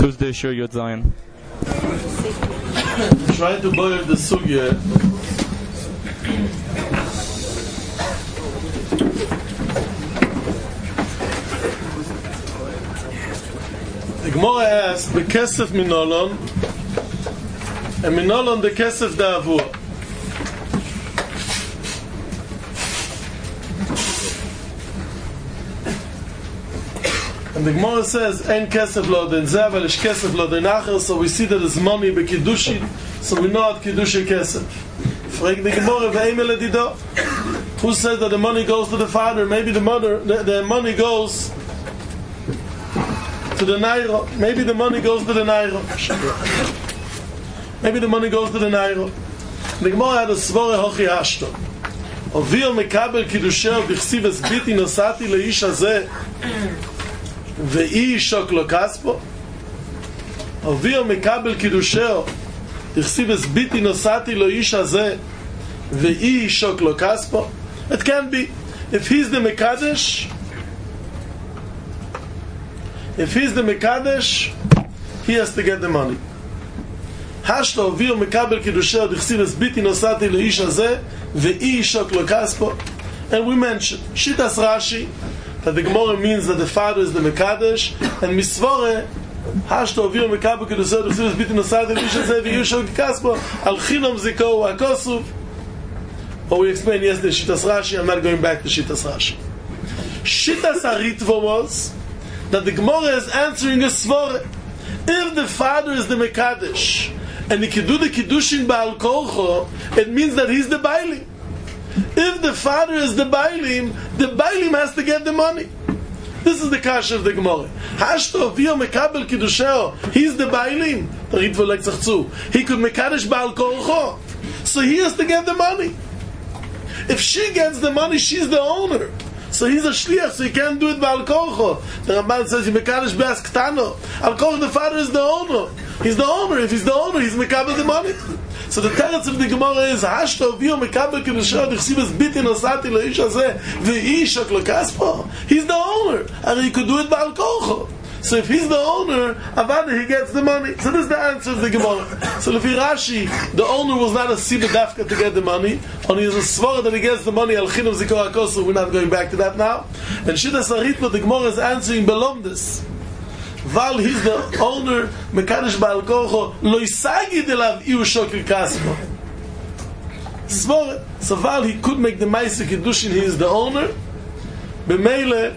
Tuesday, Shir Yud Zion. Trying to boil the sugya. The Gemara asks, "Bekesef minolon, and minolon the kesef da'avur." And the Gemara says, "En kesef lo den zevel ish kesef lo den acher." So we see that there's money bekiddushin. So we know at kiddushin kesef. Frag the Gemara, ve'emel edido. Who says that the money goes to the father? Maybe the money goes to the nairo. Maybe the money goes to the nairo. Maybe the money goes to the nairo. The Gemara had a svore hochi hashto. Ovir mekabel kiddushin b'chsiv esbiti nosati leish hazeh. ואי שוק לו כספו אביר מקבל קידושו תכסיב הסביתי נוסעתי לו איש הזה ואי שוק לו כספו. It can be if he's the Mekadesh, he has to get the money. השתו אביר מקבל קידושו תכסיב הסביתי נוסעתי לו איש הזה ואי שוק לו כספו. And we mentioned Shitas Rashi that the Gemara means that the father is the Mekadesh, and Misvore Hashto Ovir Mekabel Kedusah D'Chsivus Biti Nosad L'Ishazeh V'Yushol Kaspo Al Chinam Ziko Akosuf. But we explained yesterday Shitas Rashi. I'm not going back to Shitas Rashi. Shitas Haritva was that the Gemara is answering a Svore. If the father is the Mekadesh and he can do the Kiddushin Ba'al Korcho, it means that he's the Bailim. If the father is the Bailim has to get the money. This is the kasha of the Gemara. Hashto Avio Mekabel Kiddusheo. He's the Bailim. He could Mekadesh Baal Korcho. So he has to get the money. If she gets the money, she's the owner. So he's a shliach, so he can't do it Baal Korcho. The Ramban says, Mekadesh Be'as Ktano. Al Korcho, the father is the owner. He's the owner. If he's the owner, he's Mekabel the money. So the teretz of the Gemara is Hashto Avio Mekabel Kiddusheo D'Chsivus Biti Nosati L'Ish Hazeh V'I Shok Lo Kaspo. He's the owner, and he could do it Baal Korcho. So if he's the owner, Avada, he gets the money. So this is the answer of the Gemara. So Lefi Rashi, the owner was not a Siba Dafka to get the money, only is a Svara that he gets the money Al Chinam Ziko HaKosu. We're not going back to that now. And Shitas Haritva, the Gemara is answering Belomdis. Val, he's the owner, Mekadesh Baal Korcho, Lo Yisagi Delav Iu Shokil Kaspo. Svara. So Val, he could make the Maisa Kiddushin, he is the owner. B'meile,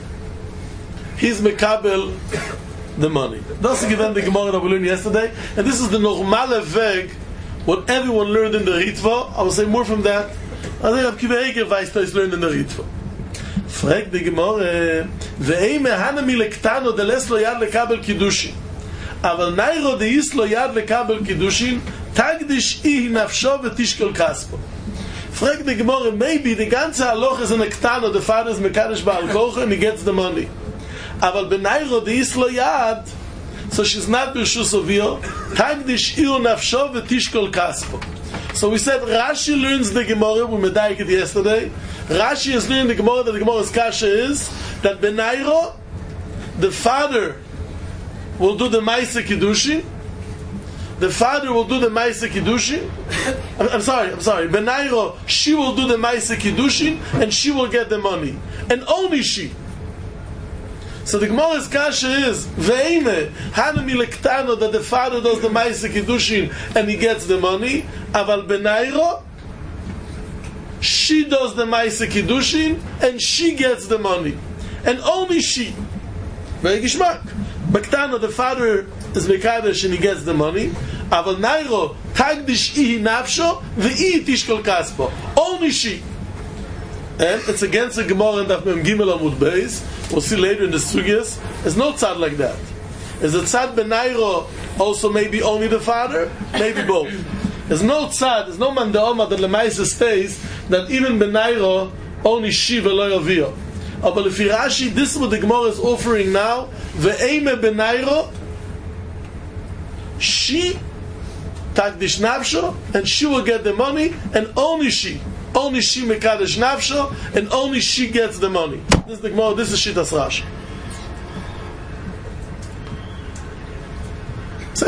he's Mekabel the money. That's given the Gemara that we learned yesterday. And this is the normale Weg, what everyone learned in the Ritva. I will say more from that. I think Rav Kiva Eger Weistais learned in the Ritva. Frag the Gemara, Ve'ei mehana milektano deles lo yad lekabel kiddushin. Aval nairo deis lo yad lekabel kiddushin, tagdish ihi nafsho v'tishkol kaspo. Frag the Gemara, maybe the ganze haloch is an ektano, the father is Mekadesh Baal Korcho, and he gets the money. Aval benairo deis lo yad, so she's not b'rshus ovio, tagdish ihi nafsho v'tishkol kaspo. So we said Rashi learns the Gemara, we medayik it yesterday. Rashi is learning the Gemara, that the Gemara's kasha is that Benairo, the father will do the Maisa Kiddushin. The father will do the Maisa Kiddushin. I'm sorry. Benairo, she will do the Maisa Kiddushin, and she will get the money. And only she. So the Gemara's kasha is Ve'ime Hanami Lektano, that the father does the Maisa Kiddushin and he gets the money. Aval Benairo, she does the Maisa Kiddushin and she gets the money. And only she. Very gishmak. Bektano, the father is Mekadesh and he gets the money. Aval Nairo Tagdish Ihi Nafsho Ve'i Tishkol Kaspo. Only she. And it's against the Gemara and Daf Mem Gimel Amud Beis. We'll see later in the Sugyas. There's no tzad like that. Is the tzad Benairo also maybe only the father? Maybe both. There's no tzad, there's no man de'oma that Lemaisa stays that even Benairo only she v'lo yavio. But if Rashi, this is what the Gemara is offering now. Ve'eime Benairo, she takdish nafsho, and she will get the money, and only she. Only she mekadesh nafsho, and only she gets the money. This is the Gemara. This is Shitas Rashi.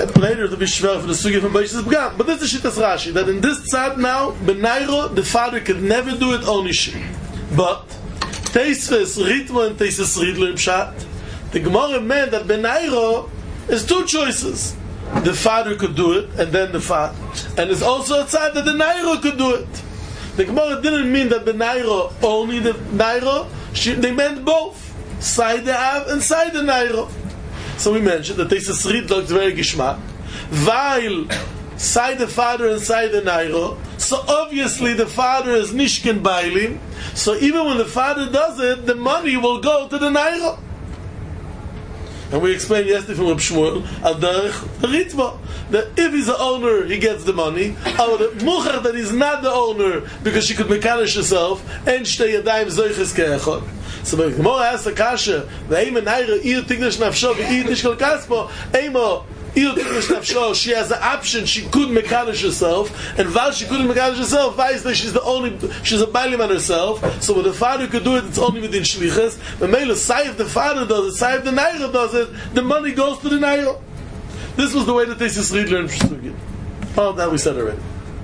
later to be schwer for the sugi from Beishas B'gam. But this is Shittas Rashi, that in this tzad now, Benairo, the father could never do it only she. But, Teisves Ritmo and Teisves Ridlo im Shat, the Gemara meant that Benairo is two choices. The father could do it, and then the father. And it's also a tzad that the Nairo could do it. The Gemara didn't mean that the Nairo, only the Nairo, they meant both. Side the Av and side the Nairo. So we mentioned that Teisves Rid looks very gishmak. While side the father and side the Nairo, so obviously the father is Nishkin Bailim, so even when the father does it, the money will go to the Nairo. And we explained yesterday from Reb Shmuel al derech Ritva that if he's the owner, he gets the money. Or the mucher that he's not the owner because she could mekanish herself and shtei yadayim zoiches ke'echad. So the Gemara asks the kasha, ve'eim enayra ir tignish nafsho ve'ir tishkol kaspo, eimo ir tignish nafsho, she has the option, she could mekanish herself, and while she couldn't mekanish herself, she's a bailim on herself, so when the father could do it, it's only within shlichus. But mele, say if the father does it, say if the naira does it, the money goes to the naira. This was the way that Teisves Rid learned Shtugi. Oh, that we said already.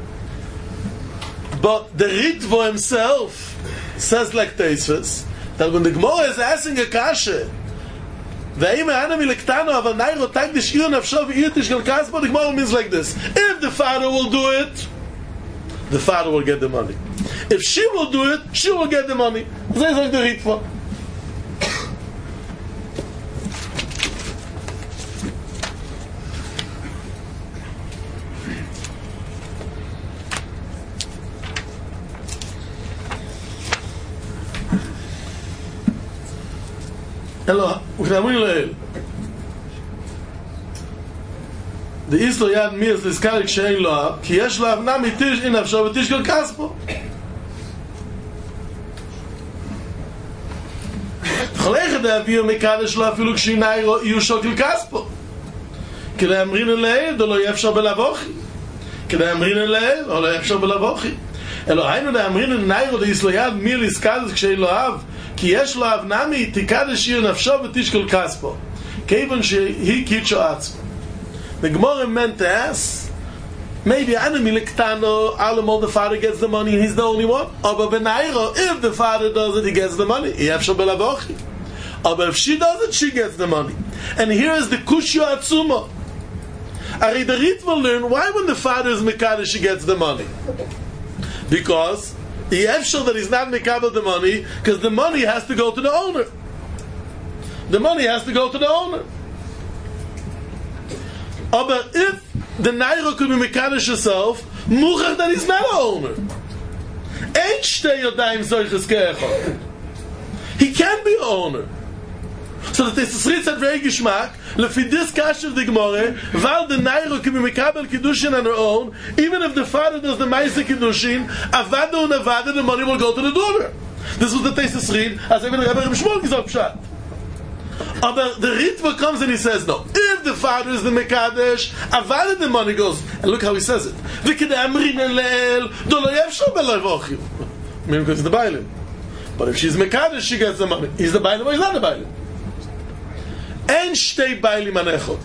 But the Ritvo himself says like Teisves, that when the Gemara is asking a kasha, the Gemara means like this: if the father will do it, the father will get the money. If she will do it, she will get the money. That's like the Ritva. Hello, the Islo Yad Mir is Karik Shein Lo, Ki Yesh Lo Avna Mitish in Nafsho V'Tish Kol Kaspo. Cholech Da Avir Mekadesh Lo Afilu Kshinai Ro Iyu Shokil Kaspo. Kedai Amrin Elei, Do Lo Yefshor Belavochi. Kedai Amrin Elei, Do Lo Yefshor Belavochi. Elo Hainu Da Amrin Elei, Do Islo Yad Mir is Karik Shein Lo Av. כי יש לו אבנמי תיקדש עיר נפשו ותשקול כספו כיוון שהיא קידשו עצמו. The Gemara meant to ask, maybe enemy lektano, Alamol, the father gets the money and he's the only one. Aber benairo, if the father does it, he gets the money. Yefshor belavochi. Aber if she does it, she gets the money. And here is the kushyo atzumo. Ari the Rit will learn why when the father is mekadesh, she gets the money. Because he has sure that he's not mekabel the money, because the money has to go to the owner. The money has to go to the owner. But if the naira could be mekadesh herself, muchach that he's not an owner. Ein shtei yodayim zoiches ke'echad. He can be an owner. So the Teisves Rid said very gishmak, lefi this kash of the Gemara, while the naira can be mekabel kiddushin on her own, even if the father does the ma'aseh kiddushin, avada and avada, the money will go to the daughter. This was the Teisves Rid, as even Rabbi Reb Shmuel gesagt pshat. But the Ritva comes and he says, no, if the father is the mekadesh, avada the money goes. And look how he says it. V'kedei amrin elel, do lo yefshor belavochi. Meaning because he's the bailim. But if she's mekadesh, she gets the money. He's the bailim or he's not the bailim. En shtei bailim an echod.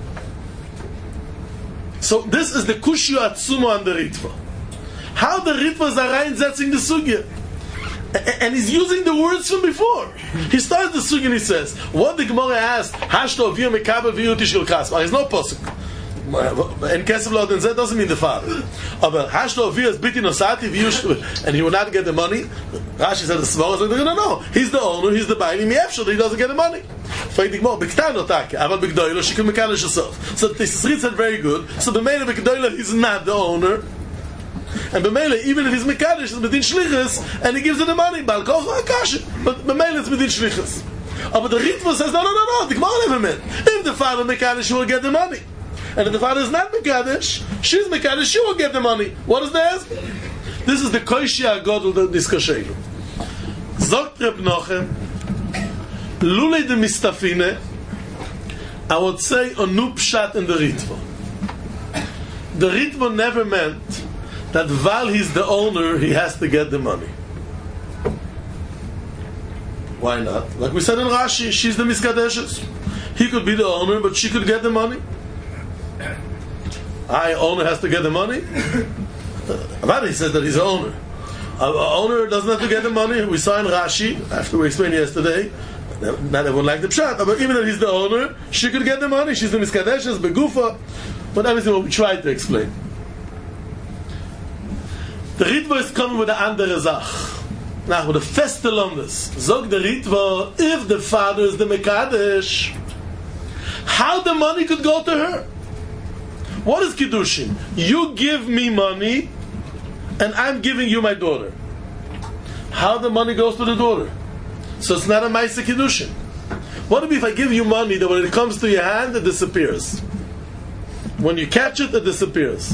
So this is the kushyo atzumo on the Ritva. How the Ritva is reinsetzing the sugya. And he's using the words from before. He starts the sugya and he says, what the Gemara asked, Hashto avir mekabel v'yu tishkol kaspo. There's no posuk. And kesef lo den zeh doesn't mean the father. But Hashto avir is biti nosati v'yu, and he will not get the money. Rashi said the Svara is like, no. He's the owner, he's the bailim, yefshor, he doesn't get the money. Fight the Gemara, b'ktan otake, aval b'gdoilo, she can mekadesh herself. So the Teisves Rid said very good. So b'meila b'gdoilo, he's not the owner. And b'meila, even if he's mekadesh, it's within shlichus, and he gives her the money. Bal koch akash, but b'meila it's within shlichus. But the Ritva says no. The Gemara never meant. If the father mekadesh, he will get the money. And if the father is not mekadesh, she's mekadesh, she will get the money. What is the answer? This is the koishia godel diskashelu. Zogt Reb Nochem, lulei de mistafine, I would say a new pshat in the Ritva. The Ritva never meant that while he's the owner, he has to get the money. Why not? Like we said in Rashi, she's the miskadeshes. He could be the owner, but she could get the money. Owner has to get the money? Avadi says that he's an owner. An owner doesn't have to get the money. We saw in Rashi, after we explained yesterday, not everyone liked the pshat, but even if he's the owner, she could get the money. She's the miskadeshes, begufa, but everything what we tried to explain. The Ritva is coming with the andere Zach. Now, with the feste Lomdes, zog the Ritva, if the father is the Mekadesh, how the money could go to her? What is Kiddushin? You give me money, and I'm giving you my daughter. How the money goes to the daughter? So it's not a Maisa Kiddushin. What if I give you money that when it comes to your hand, it disappears? When you catch it, it disappears.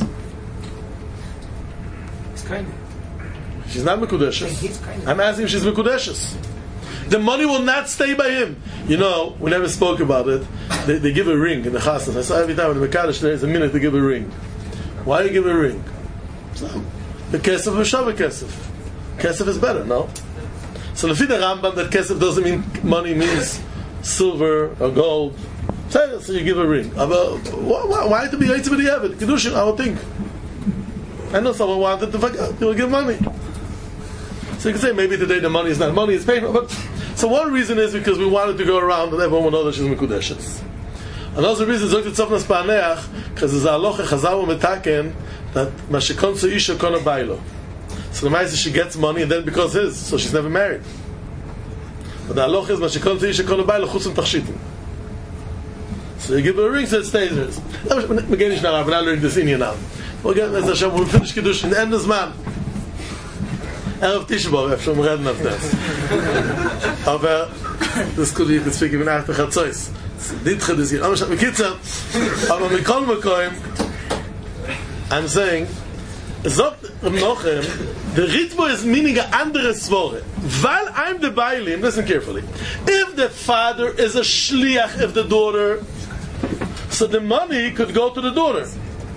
It's kind of. She's not Mekudeshes. I'm asking if she's Mekudeshes. The money will not stay by him. You know, we never spoke about it. They give a ring in the chasnas. I saw every time in the Mekadesh there is a minute to give a ring. Why do you give a ring? So, the kesef v'shavah kesef. Kesef is better, no? So the Rambam that kesef doesn't mean money, means silver or gold. So you give a ring. Why to be Yitzhak b'diavad? Kiddushin, I would think. I know someone wanted to forget. He will give money. So you can say maybe today the money is not money, it's paper. But so one reason is because we wanted to go around and everyone will know that she's Mekudeshes. Another reason is because there's a halacha chazal metaken that mashikon so isha kona bailo. So the ma'aseh she gets money and then because his, so she's never married. But the halacha is mashikon so isha kona bailo chutzim tachshitim. So you give her a ring, so it stays hers. We're not learning this Indian now. We'll get as Hashem when we finish Kiddush in the end of the man. Erev Tisha B'Av, I've shown read enough this. Aber das could you could speak even after Chatzois. Ditche this year. Aber Mikol Mekoim, I'm saying, sagt Nochem, the Ritmo is meaning an andere Svore. While I'm the Bailim, listen carefully. If the father is a shliach of the daughter, so the money could go to the daughter.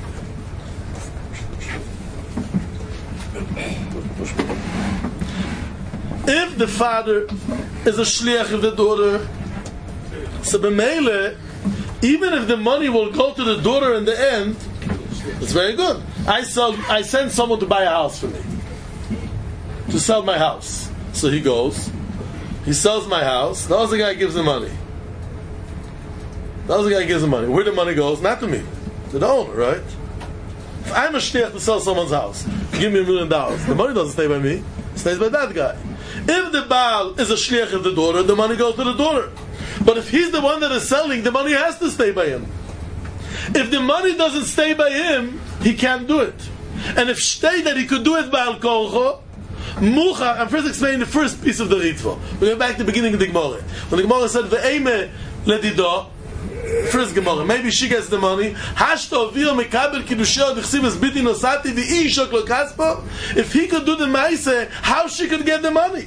If the father is a shliach of the daughter, so b'meile, even if the money will go to the daughter in the end, it's very good. I send someone to buy a house for me, to sell my house. So he goes, he sells my house. The other guy gives the money. The other guy gives the money. Where the money goes, not to me, to the owner, right? If I'm a shliach to sell someone's house, give me $1 million. The money doesn't stay by me; it stays by that guy. If the Baal is a shliach of the daughter, the money goes to the daughter. But if he's the one that is selling, the money has to stay by him. If the money doesn't stay by him, he can't do it. And if shtei that he could do it Baal Kolcho, Mucha, I'm first explaining the first piece of the Ritva. We go back to the beginning of the Gemara. When the Gemara said, Ve'eme ledido, first Gemara, maybe she gets the money. Hashto v'yo mekabel kiddusho d'chsiv es biti nosati v'i ishok lo kaspo. If he could do the ma'aseh, how she could get the money?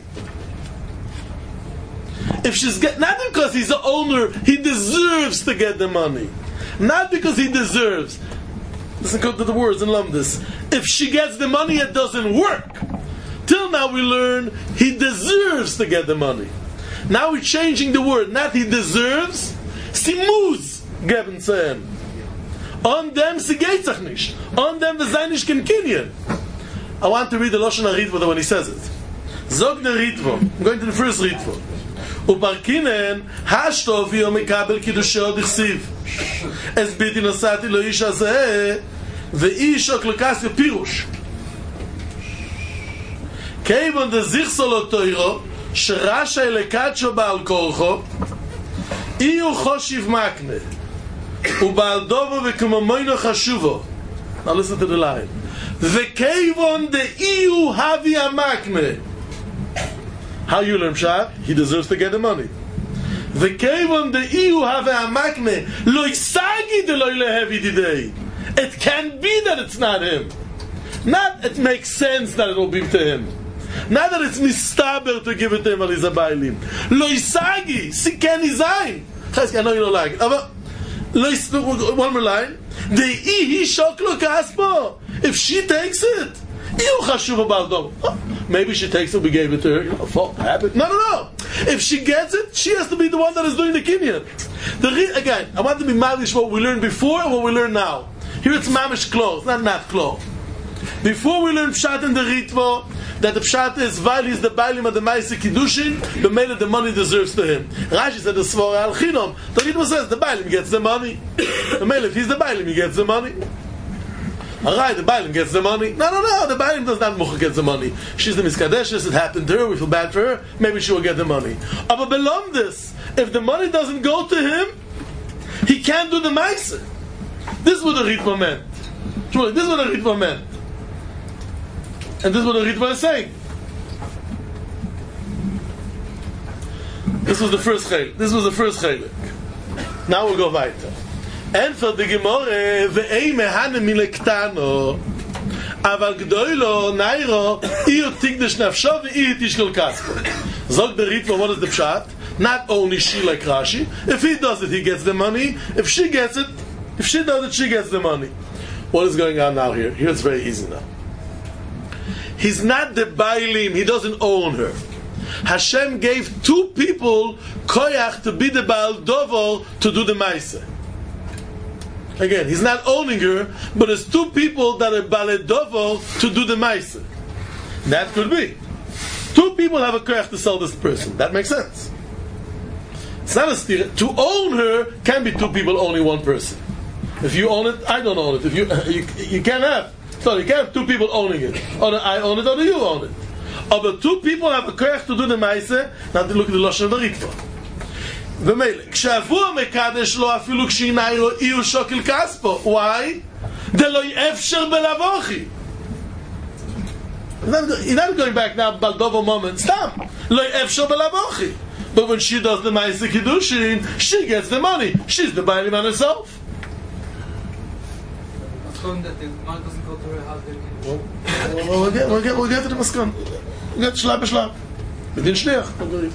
If she's not because he's the owner, he deserves to get the money. Not because he deserves. Listen to the words in Lumdis. If she gets the money, it doesn't work. Till now we learn he deserves to get the money. Now we're changing the word. Not he deserves. Sie muss geben zu ihm. On them sie geht sich nicht. On them wir sein nicht kein Kinyan. I want to read the Lashon HaRitva when he says it. Zog the Ritva. I'm going to the first Ritva. Uparkinen hashto v'yo mekabel kiddusho d'chsiv. Es biti nosati lo ish hazeh ve'ish oklokasyo pirush. Keivon de zichso lo toiro sherasha elekacho ba'al korcho Iyu choshiv makne Ubal dovo v'kumamoyno chashuvo. Now listen to the line. V'keivon de iyu havi amakne. How you learn Pshat? He deserves to get the money. V'keivon de iyu havi amakne Lo isagi de lo lehevi didei. It can be that it's not him. Not it makes sense that it will be to him. Not that it's mistaber to give it to him while he's a bailim. Lo isagi, si ken izayin. I know you don't like it. But one more line. The ihi shoklo kaspo. If she takes it, maybe she takes it. We gave it to her. Fault habit. No. If she gets it, she has to be the one that is doing the kinyan. Again, I want to be malish what we learned before and what we learn now. Here it's mamish close, not close. Before we learn pshat in the ritva, that the pshat is while he's the bailim of the ma'aseh kiddushin, the mele the money deserves to him. Rashi said the svara al chinom. The ritva says the bailim gets the money. The mele, if he's the bailim, he gets the money. Alright, the bailim gets the money. No, the bailim does not mucha get the money. She's the miskadeshes, it happened to her, we feel bad for her, maybe she will get the money. But below this, if the money doesn't go to him, he can't do the ma'aseh. This is what the ritva meant. This is what the ritva meant. And this is what the ritva is saying. This was the first chaylik. Now we'll go weiter. And for the Gemara, ve'ei mehane milektano, aval gdoilo nairo, iyo tigdash nafsho ve'iyo tishkol kaspo. Zog the ritva, what is the pshat? Not only she like Rashi. If he does it, he gets the money. If she does it, she gets the money. What is going on now here? Here it's very easy now. He's not the bailim, he doesn't own her. Hashem gave two people koyach to be the baal dovo to do the ma'aseh. Again, he's not owning her, but there's two people that are baal dovo to do the ma'aseh. That could be. Two people have a koyach to sell this person. That makes sense. It's not a steer. To own her can be two people, only one person. If you own it, I don't own it. If you can't have. So you can't have two people owning it. Or I own it, or you own it. But two people have a koyach to do the ma'aseh. Now look at the lashon of the ritva. V'meile, kshavu mekadesh lo afilu kshinai lo iu shokil kaspo. Why? De lo yefsher belavochi. He's not going back now, baldovo moment. Stop. Lo yefsher belavochi. But when she does the ma'aseh kiddushin, she gets the money. She's the bailim on herself. That the money doesn't go to her husband. We'll get to the maskon. We'll get shlab b'shlab. B'din shliach.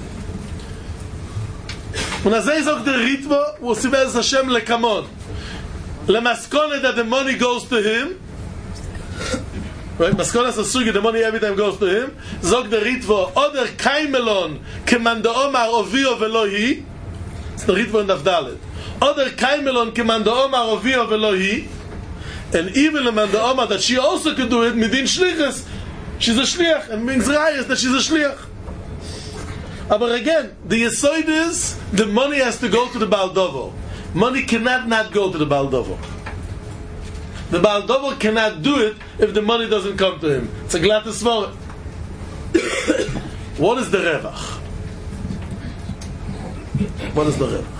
Und as I sagt the ritva, we'll see Be'ez Hashem lekamon. Lemaskone that the money goes to him. Right? Maskone sasugi, the money every time goes to him. Zog the ritva, oder kaimelon, kemando omar ovio velo hi. It's the ritva in Davdalet. Oder kaimelon, kemando omar ovio velo hi. And even the man the Oma that she also could do it midin shlichus, she's a shliach, and means rayas that she's a shliach. But again, the yesod is the money has to go to the Baal Dovo. Money cannot not go to the Baal Dovo. The Baal Dovo cannot do it if the money doesn't come to him. It's a glatt svara. What is the revach? What is the revach?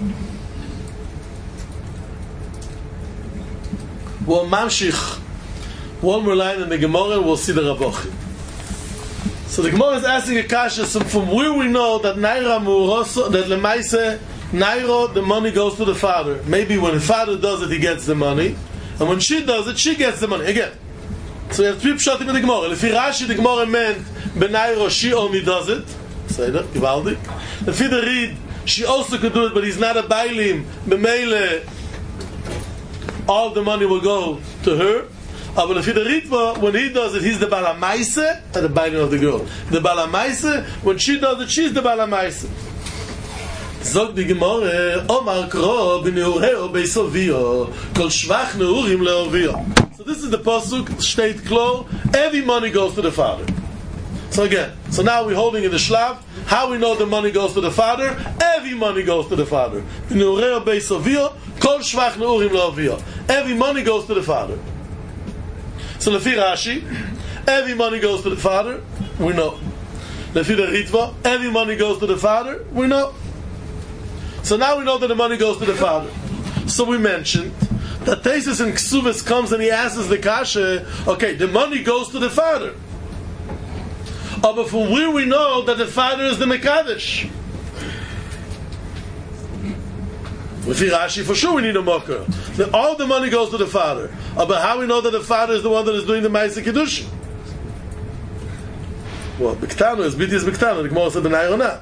We'll mamshich one more line in the Gemara and we'll see the Ravochim. So the Gemara is asking a kasha from where we know that Naira Muroso, that Lemaise, Nairo, the money goes to the father. Maybe when the father does it, he gets the money. And when she does it, she gets the money. Again. So we have three pshatim in the Gemara. If Rashi, the Gemara meant Benairo, she only does it. Say that, Givaldi. If the read, she also could do it, but he's not a bailim. B'meile, all the money will go to her. But if the ritva, when he does it, he's the balamaise and the bailing of the girl. The balamaise, when she does it, she's the balamaise. Zog the Gemara, Omar kro b'neureo beisovio, kol shvach neurim leovio. So this is the pasuk, state klo, every money goes to the father. So again, so now we're holding in the shlav, how we know the money goes to the father? Every money goes to the father. B'neureo beisovio, kol shvach neurim leovio. Every money goes to the father. So Lefi Rashi, every money goes to the father, we know. Lefi the Ritva, every money goes to the father, we know. So now we know that the money goes to the father. So we mentioned that Tesis in Ksuvas comes and he asks the kasha, okay, the money goes to the father. But from where we know that the father is the Mekadesh? With Rashi, for sure we need a mocker. All the money goes to the father. But how we know that the father is the one that is doing the Ma'aseh Kiddushin? Well, Biktano is Biti is Biktano. The Gemara said the Nair or not.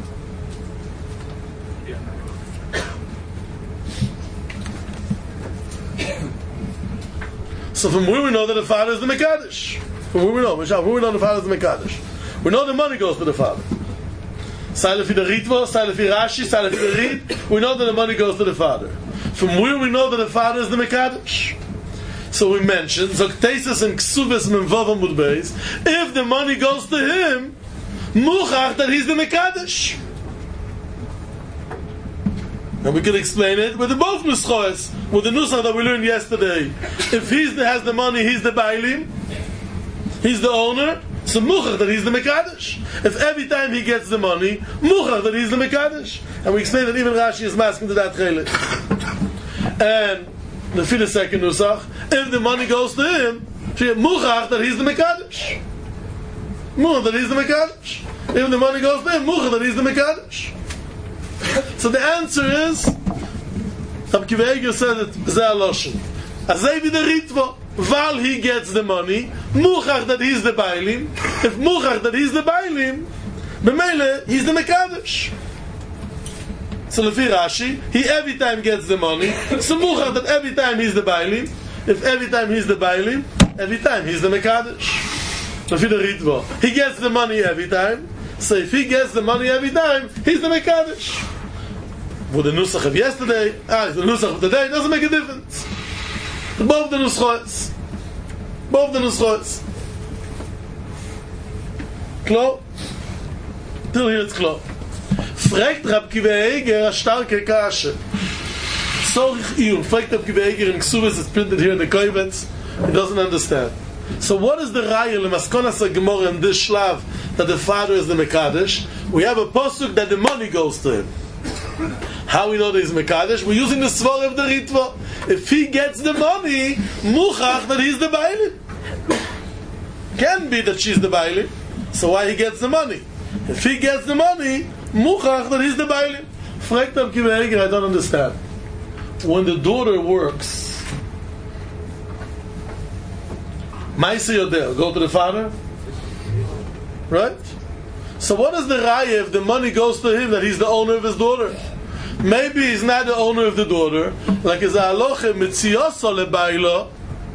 So from where we know that the father is the Mekadesh? From where we know? From where we know the father is the Mekadesh? We know the money goes to the father. Say lefi the Ritva, say lefi Rashi, say lefi the Rit, we know that the money goes to the father. From where we know that the father is the Mekadosh. So we mentioned Zoktesis and Ksuvis Memvav Amud Beis. If the money goes to him, Muchach that he's the Mekadosh. And we can explain it with the both Nuschoes, with the Nusach that we learned yesterday. If has the money, he's the Bailim, he's the owner, so Muchach that he's the Mekadosh. If every time he gets the money, Muchach that he's the Mekadosh. And we explained that even Rashi is masking to that Chelik. And the second Nusach, if the money goes to him, Muchach that he's the Mekadosh. Muchach that he's the Mekadosh. If the money goes to him, Muchach that he's the Mekadosh. So the answer is, Rab Akiva Eiger said it, Zeh HaLoshen. Azay the Ritva, while he gets the money, Muchach that he's the Bailim. If Muchach that he's the Bailim, B'meile, he's the Mekadosh. So lefi Rashi, he every time gets the money. So Muchach that every time he's the Bailim. If every time he's the Bailim, every time he's the Mekadosh. Lefi the Ritva, he gets the money every time. So if he gets the money every time, he's the Mekadosh. With the Nusach of yesterday, the Nusach of today, doesn't make a difference. Both the Nuschos. Both the Nuschos. Klar? Till here it's klar. Fragt Rab Akiva Eiger a starke Kasche. Sorich Iyun. Fragt Rab Akiva Eiger in Ksubis, it's printed here in the Kovetz. He doesn't understand. So what is the Raya L'Maskonas HaGemorah in this Shlav that the father is the Mekadosh? We have a posuk that the money goes to him. How we know that he's Mekadosh? We're using the Svar of the Ritva. If he gets the money, Muchach that he's the Bailim. Can be that she's the Bailim. So why he gets the money? If he gets the money, Muchach that he's the Bailim. Fragt Rab Akiva Eiger, I don't understand. When the daughter works, Maisa Yodel, go to the father? Right? So what is the raya if the money goes to him that he's the owner of his daughter? Maybe he's not the owner of the daughter. Like his halacha mitziyoso lebailo,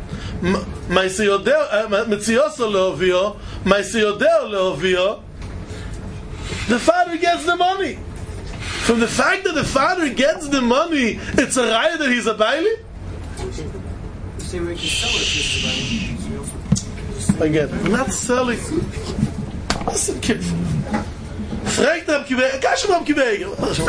mitziyoso leovio, maisiyodeo leovio. The father gets the money. From the fact that the father gets the money, it's a raya that he's a baili? Say we can sell it. Again, we're not selling. Listen, kid. Fragt Rab Akiva Eiger. Kasha Rab Akiva Eiger.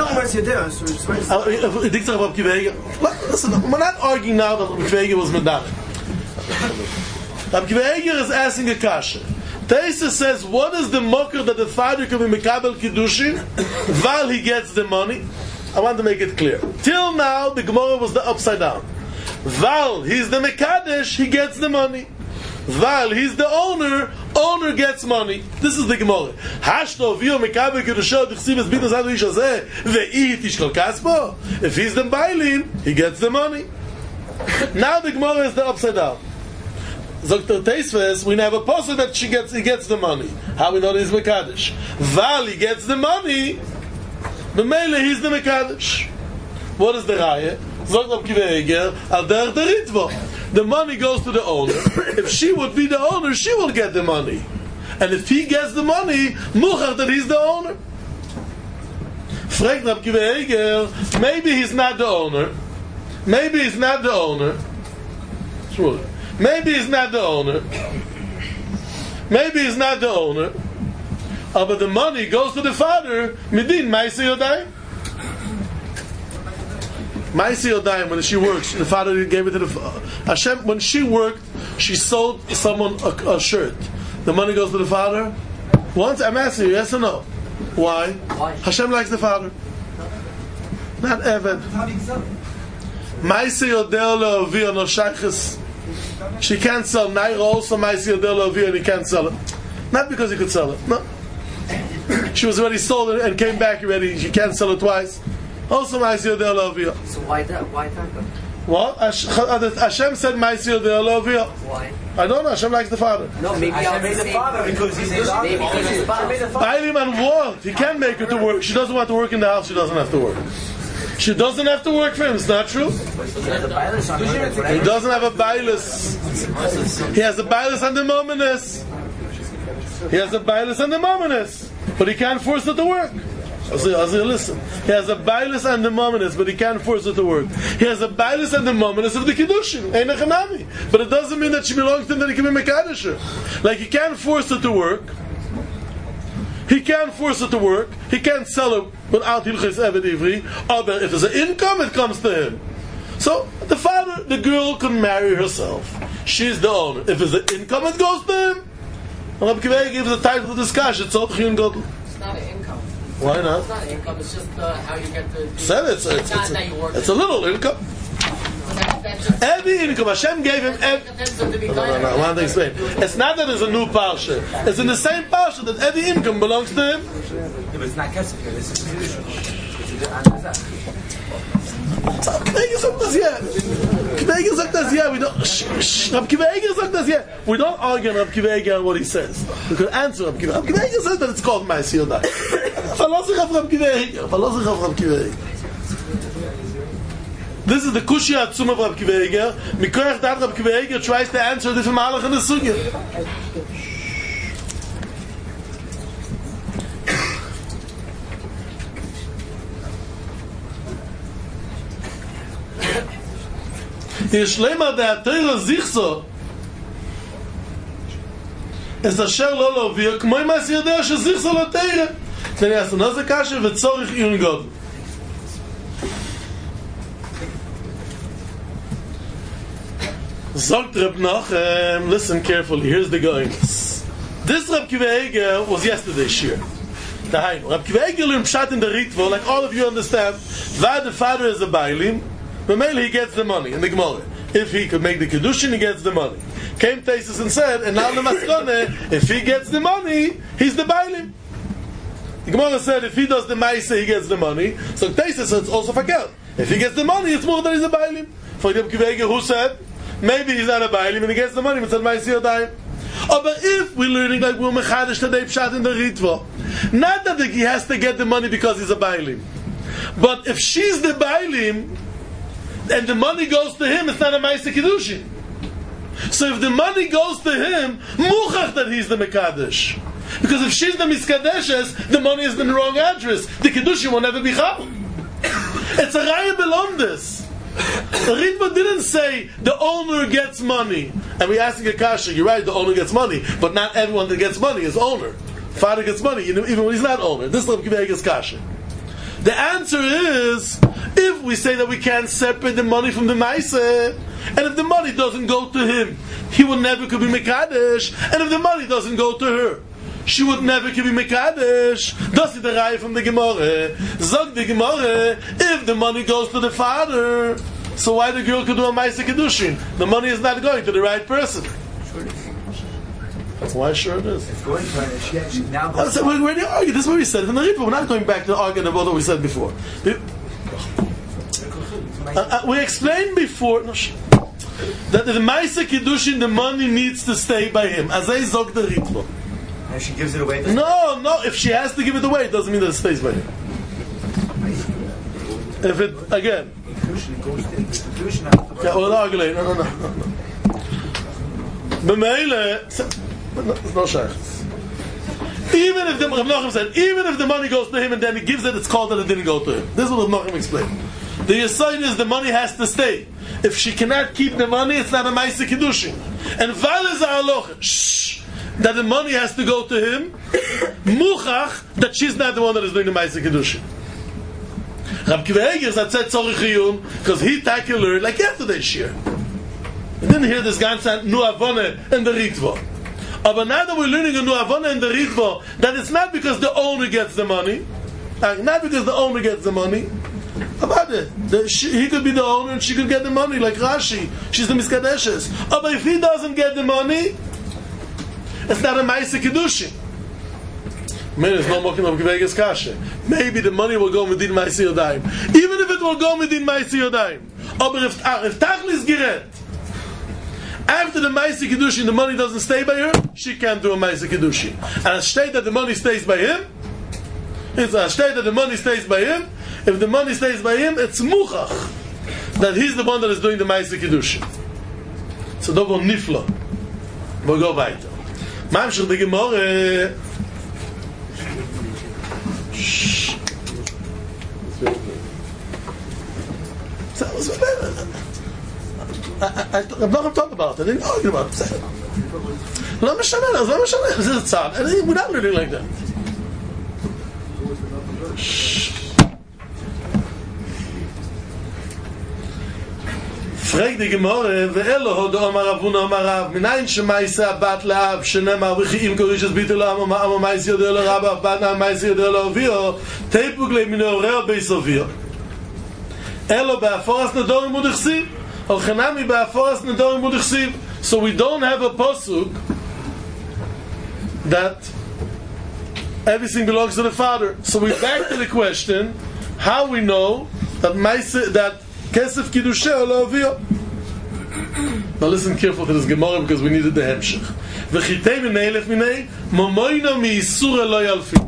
Listen, we're not arguing now that Rab Akiva Eiger was Medach. Rab Akiva Eiger is asking a kasha. Taisa says, what is the mocker that the father can be Mekabel Kiddushin while he gets the money? I want to make it clear. Till now, the Gemara was the upside down. While he's the Mekadesh, he gets the money. While he's the owner gets money. This is the Gemara. Hashto v'yo mekabel kedusha d'chsiv es bitnas adu ish hazeh ve'i tishkol kaspo. If he's the Bailim, he gets the money. Now the Gemara is the upside down. Dr. Teisves, we have a posture that he gets the money. How we know that he's Mekadosh? While he gets the money, the Mele he's the Mekadosh. What is the Raya? Dr. Akiva Eiger, al derech the Ritva. The money goes to the owner. If she would be the owner, she will get the money. And if he gets the money, Muchach that he's the owner. Fragt Rab Akiva Eiger, maybe he's not the owner. Maybe he's not the owner. Sure. Maybe he's not the owner. Maybe he's not the owner. But the money goes to the father. Midin, Maisa Yodayim. Maisa Yodayim, when she works, the father gave it to the Hashem. When she worked, she sold someone a shirt. The money goes to the father. Once, I'm asking you, yes or no? Why? Hashem likes the father. Not Eved. Maisa Yodel Le'ovi no shayches. She can't sell Naira also Maisa Yodel Le'ovi and he can't sell it. Not because he could sell it. No. She was already sold it and came back already. She can't sell it twice. Also Maisa Yodel Le'ovi. So why that? Why that? What? Hashem said Maisa Yodel Le'ovi. Why? I don't know. Hashem likes the father. No, maybe Hashem made the father because he's his maybe because his Bailim and work. He can't make her to work. She doesn't want to work in the house. She doesn't have to work. She doesn't have to work for him. It's not true. He doesn't have a bailus. He has a bailus and the mominus. He has a bailus and the mominus. But he can't force her to work. Listen. He has a bailus and the mominus, but he can't force it to work. He has a bailus and the mominus of the Kiddushin. But it doesn't mean that she belongs to him, that he can be Mekadosh. Like, he can't force it to work. He can't force it to work. He can't sell it without Hilchis Eved Ivri. But if there's an income, it comes to him. So, the girl can marry herself. She's the owner. If there's an income, it goes to him. And Rabbi Akiva gives the title of this kash, it's not Chiyun Gadol. It's not an income. Why not? It's not an income, it's just how you get the... It's a little income. Every income, Hashem gave him... No, I want to explain. It's not that it's a new parsha. It's in the same parsha that every income belongs to him. Yeah, but it's not kesef here. This is Kiddushin. We don't argue on Rabbi Akiva Eiger what he says. We could answer Rabbi Akiva. Rabbi Akiva Eiger says that it's called Ma'aseh Yodayim. This is the Kushya Atzum of Rabbi Akiva Eiger. Mikoyach that Rabbi Akiva Eiger tries to answer a different malach in the sugya. Yishlema de'atayra zichso es asher lo lovir k'moi mas yodea shezichso lo teira. Then he has another kasha v'tzorich Iyun Gadol. Zogt Reb Nachem, listen carefully, here's the goiness. This Reb Akiva Eiger was yesterday's shir. Reb Akiva Eiger learned pshat in the Ritva, like all of you understand, that the father is a bailim, but mainly he gets the money in the Gemara. If he could make the Kiddushin, he gets the money. Came Taisus and said, and now the Maskone, if he gets the money, he's the bailim. The Gemara said, if he does the Maise, he gets the money. So Taisus said, it's also fakel. If he gets the money, it's more than he's a bailim. For Reb Akiva Eiger, who said, maybe he's not a bailim and he gets the money, but it's Ma'aseh Yodayim. Oh, but if we're learning like we're mechadish today pshat in the Ritva, not that he has to get the money because he's a bailim, but if she's the bailim and the money goes to him, it's not a Ma'aseh Kiddushin. So if the money goes to him, muchach that he's the mekadesh. Because if she's the miskadeshes, the money is in the wrong address. The Kiddushin will never be chal. It's a raya belong this. The Ritva didn't say the owner gets money. And we asked Akasha, you're right, the owner gets money, but not everyone that gets money is owner. Father gets money, even when he's not owner. This is Rabbi Akiva Eiger's kasha. The answer is, if we say that we can't separate the money from the Maaseh, and if the money doesn't go to him, he would never could be Mekadesh, and if the money doesn't go to her, she would never could be Mekadesh. Das is the Raya from the Gemara. Zog the Gemara, if the money goes to the father, so why the girl could do a Ma'aseh Kiddushin? The money is not going to the right person. Why sure it is? It's going to her. She now goes. So we're going to argue. This is what we said in the Ritva. We're not going back to argue about what we said before. We explained before that the Ma'aseh Kiddushin, the money needs to stay by him. Azay zog the Ritva. And she gives it away. No. If she has to give it away, it doesn't mean that it stays by him. If it again. Okay, no. B'meile, it's no shaykh. Even if the Rav Nachum said, even if the money goes to him and then he gives it, it's called that it didn't go to him. This is what Rav Nachum explained. The yesod is the money has to stay. If she cannot keep the money, it's not a Ma'aseh Kiddushin. And val is a halacha that the money has to go to him. Muchach that she's not the one that is doing the Ma'aseh Kiddushin. Rabbi Akiva Eiger said tzorich Iyun because he learned like yesterday's shir. We didn't hear this ganze Nu Avone in the Ritva. But now that we're learning a Nu Avone in the Ritva, that it's not because the owner gets the money, not because the owner gets the money. About it, he could be the owner and she could get the money, like Rashi. She's the miskadeshes. But if he doesn't get the money, it's not a Ma'aseh Kiddushin. Maybe it's not moking Rabbi Akiva Eiger's kasha. Maybe the money will go Medin Ma'aseh Yodayim. Even if it will go Medin Ma'aseh Yodayim. But if Tachlis Geret, after the Ma'aseh Kiddushin, the money doesn't stay by her, she can't do a Ma'aseh Kiddushin. And a state that the money stays by him, it's a state that the money stays by him. If the money stays by him, it's muchach that he's the one that is doing the Ma'aseh Kiddushin. So double nifla. We'll go weiter. Mamshech the Gemara. I'm not going to talk about it. I didn't argue about it. לא משנה, אז לא משנה, זה צעד. We're not learning like that. פרק די גמורה, ואלו הודו אמר רבונה אמר רב, מניין שמייסה הבת לאב, שנאמר וכי אם קורישס ביטו לו אמו מייסה יודע לו רב, אף בת נאם מייסה יודע לו אביו, תיפוג לי מנעורר בייס אביו. אלו באפורס נדורים מודכסיב, או חנמי באפורס נדורים מודכסיב. So we don't have a pasuk that everything belongs to the father. So we back to the question, how we know that Kesef Kiddusheh lo avio. Now listen carefully to this Gemara because we needed the hemshech. V'chitei minei elef minei momoino mi-isura lo yalfina.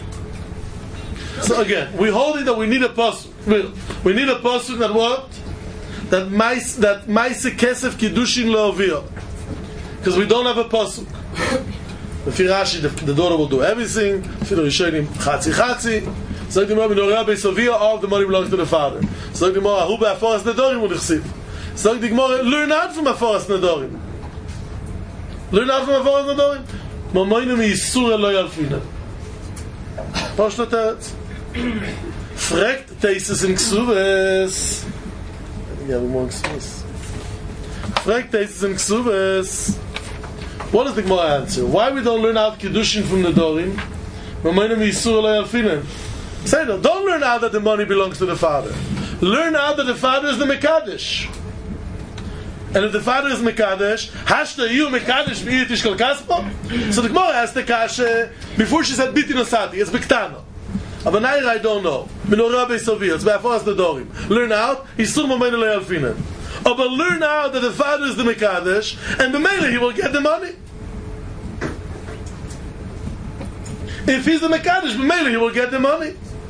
So again, we hold it that we need a pasuk. We need a pasuk that what? That Maise Kesef Kiddushin lo avio. Because we don't have a pasuk. If Rashi, the daughter will do everything. If the Rishonim, chatzi. So the Gemara, Menorah Beis Avia, all of the money belongs to the father. So the Gemara, Hu be'aforas nedorim u'nichsiv. So the Gemara, learn out from aforas nedorim. Learn out from aforas nedorim. Momoinu mi-isura lo yalfina. Poshta teretz. Frekt teises in Ksuves. Yeah, we want Ksuves. Frekt teises in Ksuves. What does the Gemara answer? Why we don't learn out Kiddushin from nedorim? Momoinu mi-isura lo yalfina. Say no, don't learn out that the money belongs to the father. Learn out that the father is the Mekadesh. And if the father is Mekadesh, Hashta you Mekadesh v'ir tishkol kaspo? So the Gemara asked the Kasha, before she said Biti Nosati, it's Bektano. Avanaira I don't know. Menorah Beis Avia, it's Be'aforas Nedorim. Learn out, Yisur Momeinu lo yalfinen. But learn out that the father is the Mekadesh, and the Mele he will get the money. If he's the Mekadesh, B'meili he will get the money.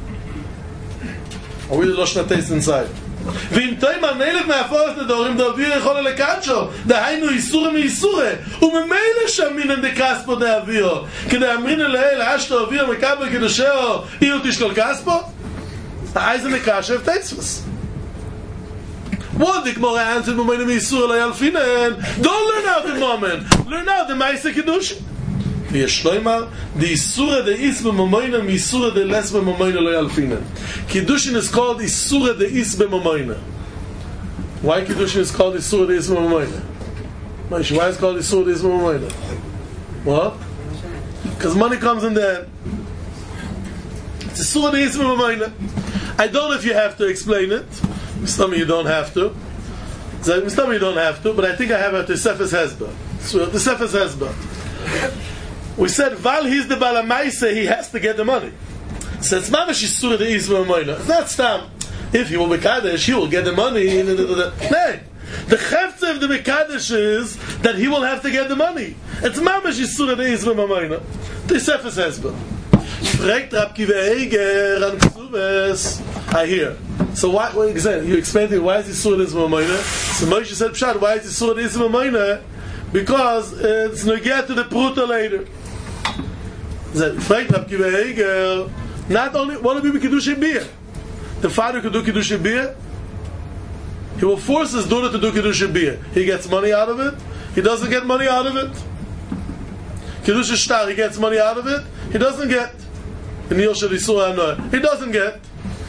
Or we the Loshna taste inside. ואם תימן נלך מהפורס נדורים דאוויר יכול לקדשו דהיינו איסורי מאיסורי וממילא שמינן דקספו דאוויר כדי אמרין אליהם אשתו אוויר מקבל קדושהו אילו תשקול כספו האיזה מקשב תצפס What the Gemara answered ממילא מאיסורי לא ילפינן Don't learn out the moment Learn out the Maise Kiddushin ויש שלוימר, די איסורה די איס בממוינה מאיסורה די לס בממוינה לא ילפינן. Kiddushin is called איסורה די איס בממוינה. Why Kiddushin is called איסורה די איס בממוינה? Why is it called איסורה די איס בממוינה? What? Because money comes in there. It's איסורה די איס בממוינה. I don't know if you have to explain it. Some of you don't have to. Some of you don't have to, but I think I have it to Sefes Hezbollah. So the Sefes Hezbollah. We said, while he's the Balamaisa, he has to get the money. So it's Mamash Yisura the Isma Moina. It's not Stam. If he will be Kaddish, he will get the money. No. The Chefze of the Mekadesh is that he will have to get the money. It's Mamash Yisura the Isma Moina. The Sefes Hezbollah. Fregt Rab Kiva Eiger an Ksuves. I hear. So why? Well, you explained it. Why is Yisura the Isma Moina? So Moshe said, Pshat, why is Yisura the Isma Moina? Because it's going to get to the Pruta later. Not only what will be Kiddushin Bia. The father could do Kiddushin Bia. He will force his daughter to do Kiddushin Bia. He gets money out of it. He doesn't get money out of it. Kiddushin Shtar, he gets money out of it. He doesn't get. He doesn't get.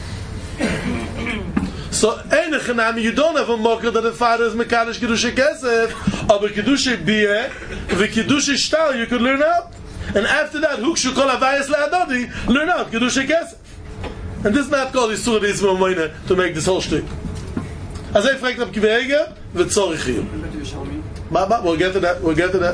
So, you don't have a mocker that the father is Mekadesh Kiddushin Kesef, but Kiddushin Bia, the Kiddushin Shtar, you could learn out. And after that, Hukshu Kol Havayas Le'adodi, learn out Kiddushin Kesef. And this is not called Yisur D'Isma Moina to make this whole shtick. As I fragt Rab Kiva Eiger, v'tzorich hier. We'll get to that.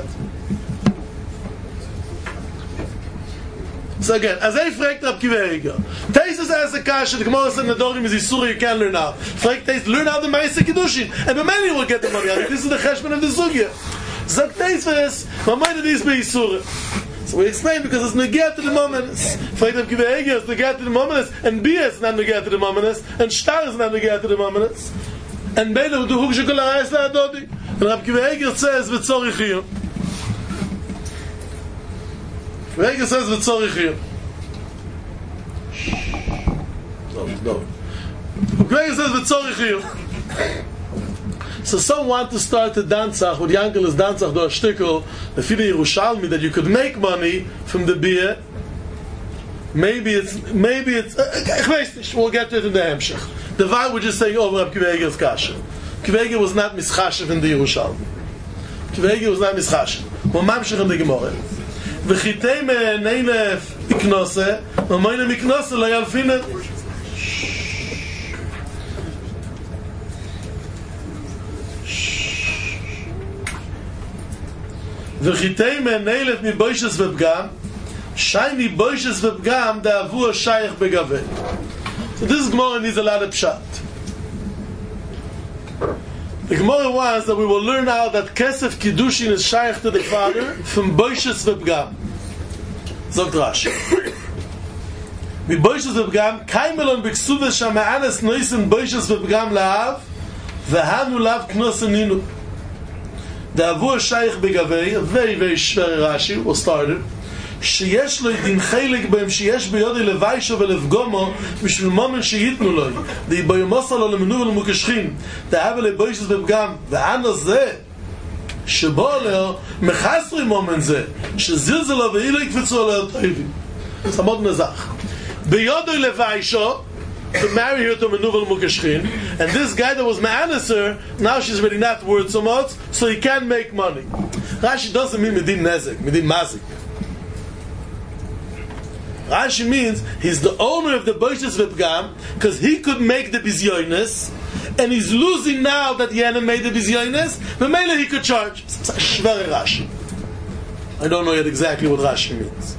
So again, as I fragt Rab Kiva Eiger, Teisus as a kasha, the Gemara said Nedorim is Yisur, you can learn out. Fragt Teis, learn out the Maise Kiddushin, and the many will get the money out. This is the cheshbon of the Sugya. Zok Teis, Mamoyna Dis Be Yisur. So we explain because it's negat to the moments. Fragt Rab Kiva Eiger is negat to the moments, and Bia is not negat to the moments, and Shtar is not negat to the moments. And Beila do Hukshu Kol Havayas Le'adodi. And Rab Kiva Eiger says v'tzorich hier. Eiger says v'tzorich hier. No. Eiger says v'tzorich hier. So some want to start a danzach with Yankel is danzach do a shtickle the fide Yerushalmi that you could make money from the beer. Maybe it's ich weiß nicht, we'll get to it in the Hemshech. The Var we're just saying over Reb Kiveger's kasha. Kiveger was not mischashev in the Yerushalmi. Kiveger was not mischashev. We'll mamshech in the Gemara. V'chitei me neilef iknose v'moine miknose lo yalfinet. V'chitei me neilef mi boishes v'pgam shiny boishes v'pgam da'avu shayach begaveh. So this Gemara needs a lot of pshat. The Gemara wants that we will learn out that Kesef Kiddushin is shayach to the father from boishes v'pgam. Zogt Rashi. Mi boishes v'pgam kaimelon b'ksuva shama'anes noisin boishes v'pgam la'av v'hanu lav knoseninu. Da'avu shayach begaveh, a very very shver Rashi. We'll start it. שיש לו דין חלק בהם שיש ביודי לווישו ולפגומו בשביל מומן שייתנו לו די ביומוסה לו למנוב ולמוקשכין דאבה לבוישס בפגם וענה זה שבו לו מחסרי מומן זה שזלזל לו ואילו יקפצו לו טויבים סמוד נזח ביודי לווישו to marry her to מנוב ולמוקשכין and this guy that was ma'aneser now she's really not worth so much so he can't make money. Rashi doesn't mean medin nezek, medin mazik. Rashi means he's the owner of the Boishes V'Pgam because he could make the Bizyonis and he's losing now that he hadn't made the Bizyonis but maybe he could charge. It's a shver Rashi. I don't know yet exactly what Rashi means.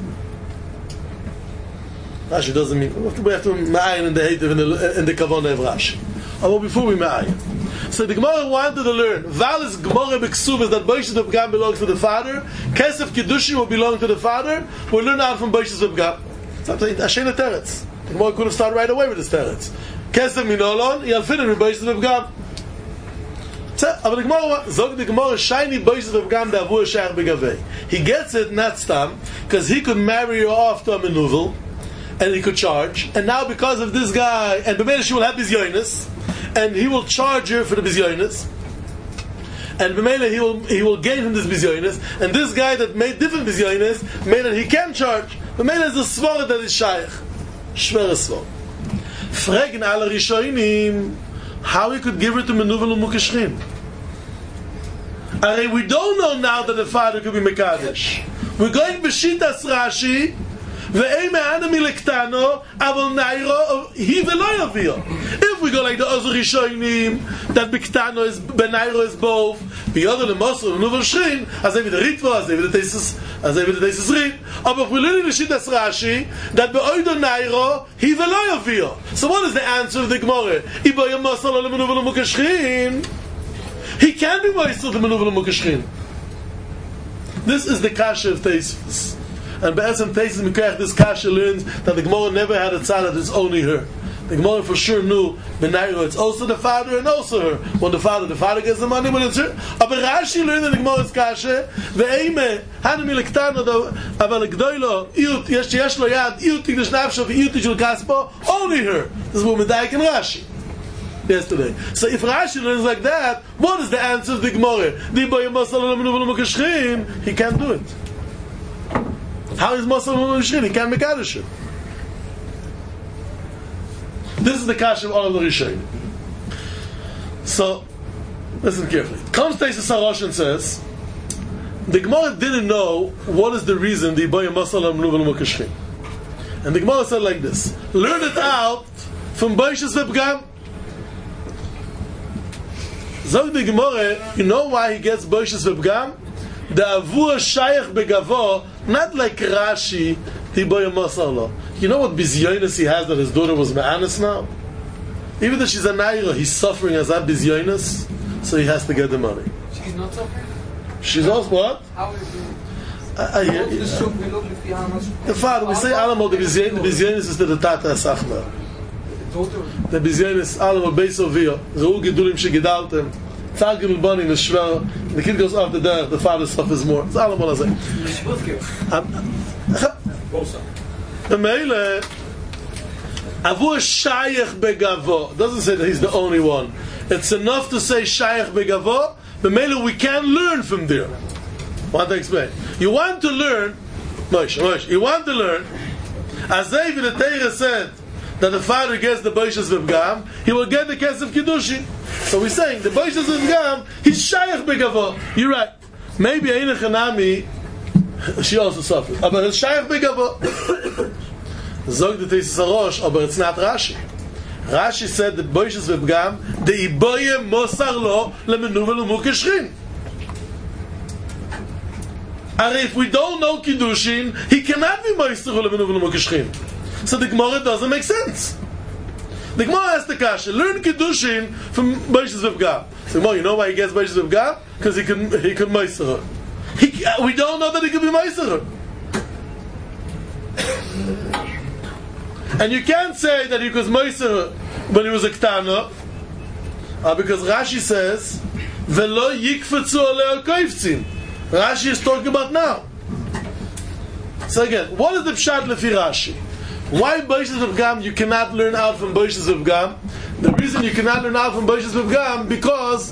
Rashi doesn't mean we have to ma'ayin in the hatev in the kavanah of Rashi. Although before we ma'ayin. So the Gemara wanted to learn Val is Gemara B'Ksuvas that Boishes V'Pgam belongs to the father, Kesef Kiddushin will belong to the father. We'll learn out from Boishes V'Pgam. Ashena teretz. The Gemara could have started right away with this teretz. Kesef minolon, yalfinin mi boishes v'pgam. But the Gemara, zog the Gemara, shiny boishes v'pgam da'avu shayach begavei. He gets it not stam because he could marry her off to a menuvel and he could charge. And now because of this guy, and b'meila she will have bizyonis, and he will charge her for the bizyonis. And b'meila he will gain from this bizyonis. And this guy that made different bizyonis made that he can charge. The man is a svara that is shaykh. Shver svara. Fragen alle Rishonim how he could give her to Menuvel and Mukashchin. We don't know now that the father could be Mekadesh. We're going B'shitas Rashi Ve'ei me'ana milektano Aval Nairo Hi ve'lo yavio. If we go like the other Rishonim that Bektano is Benairo is both the other the Mosel and Menuvel Shrin as even the Ritva as even the Tesis Rit. But if we learn in the Shittas Rashi that be'oido Nairo Hi ve'lo yavio. So what is the answer of the Gemara? Iboyam Mosel and Menuvel and Mukashchin. He can be Mosel to Menuvel and Mukashchin. This is the Kasha of Tesis. And Be'etzem Tesis Mikach, this Kasha learns that the Gemara never had a tzad that it's only her. The Gemara for sure knew Benairo, it's also the father and also her. When the father gets the money, when it's her. But Rashi learned in the Gemara's Kasha, Ve'eime, Hanami Lektano, Aval Gdoilo, Iyut, Yesh Lo Yad, Iyut Tigdash Nafsho, Iyut Tigdash Kaspo, only her. This is what Medaik and Rashi. Yesterday. So if Rashi learns like that, what is the answer of the Gemara? He can't do it. How is Mosal Mishrin? He can't make Kaddish. This is the Kasha of all of the Rishonim. So, listen carefully. Comes Tesis Harosh and says, the Gemara didn't know what is the reason the Iboyim Mosal Mishrin. And the Gemara said like this: learn it out from Boishes V'Pgam. Zog the Gemara, you know why he gets Boishes V'Pgam? The Avur Shayach Begavo, not like Rashi, Tiboyim Mosarlo. You know what Bizyonis he has that his daughter was Ma'anis now? Even though she's a Naira, he's suffering as that Bizyonis, so he has to get the money. She's not suffering? She's also what? How is the father, we say Alamo, the Bizyonis is the Tata Asachna. The Bizyonis, Alamo, Beisovio, Zeu Gedulim Shegidaltem. Targum Bonim is shver. The kid goes off the derech. The father suffers more. It's all I'm gonna say. The Meile Avur Shayach Begavo doesn't say that he's the only one. it's enough to say Shaykh Begavo, but maybe we can learn from there. I want to explain. You want to learn, Moshe, you want to learn, as David the Torah said, that the father gets the Boishas V'Pgam, he will get the Kesef Kiddushin. So we're saying, the Boishas V'Pgam, he's Shaykh Begavo. You're right. Maybe Eina Chanami, she also suffered. But it's Shaykh Begavo. Zog the Teisus HaRosh, but it's not Rashi. Rashi said that Boishas V'Pgam, the Iboye Mosar Lo, Lemenu V'Lemu Keshrin. And if we don't know Kiddushin, he cannot be Mosar Lo, Lemenu V'Lemu Keshrin. So the Gemara doesn't make sense. The Gemara has the kasha. Learn Kiddushin from Boishas V'Pgam. So Gemara, you know why he gets Boishas V'Pgam? Because he could Mosar her. We don't know that he could be Mosar her. And you can't say that he was Mosar when he was a Ktana, because Rashi says, Velo yikfetzu oleh koiftzin. Rashi is talking about now. So again, what is the pshat lefi Rashi? Why Boishas V'Pgam you cannot learn out from Boishas V'Pgam? The reason you cannot learn out from Boishas V'Pgam because